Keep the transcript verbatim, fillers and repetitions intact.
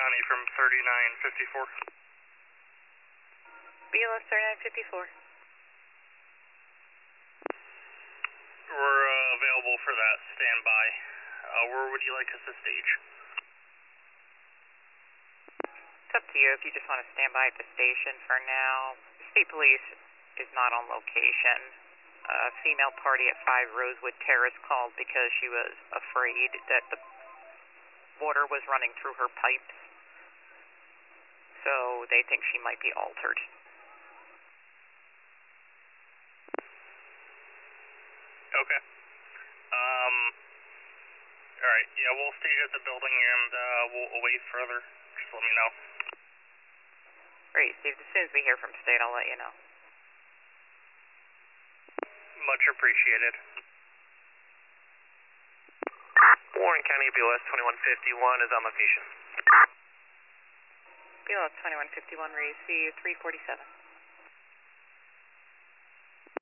County from thirty-nine fifty-four. B L S thirty-nine fifty-four. We're uh, available for that. Stand by. Uh, where would you like us to stage? It's up to you if you just want to stand by at the station for now. State Police is not on location. A female party at five Rosewood Terrace called because she was afraid that the water was running through her pipes. So they think she might be altered. Okay. Um, alright, yeah, we'll stage at the building and uh, we'll await further. Just let me know. Great, Steve. As soon as we hear from State, I'll let you know. Much appreciated. Warren County B L S twenty-one fifty-one is on location. B L S twenty-one fifty-one, raise C U three forty-seven.